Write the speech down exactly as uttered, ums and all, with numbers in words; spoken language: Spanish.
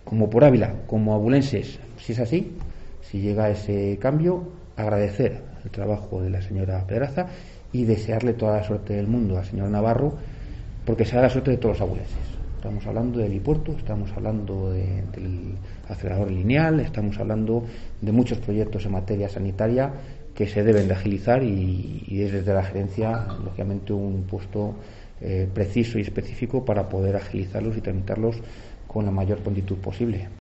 como por Ávila, como abulenses. Si es así, si llega ese cambio, agradecer el trabajo de la señora Pedraza y desearle toda la suerte del mundo al señor Navarro, porque será la suerte de todos los abulenses. Estamos hablando del helipuerto, estamos hablando de, del acelerador lineal, estamos hablando de muchos proyectos en materia sanitaria que se deben de agilizar y, y es desde la gerencia, lógicamente, un puesto eh, preciso y específico para poder agilizarlos y tramitarlos con la mayor prontitud posible.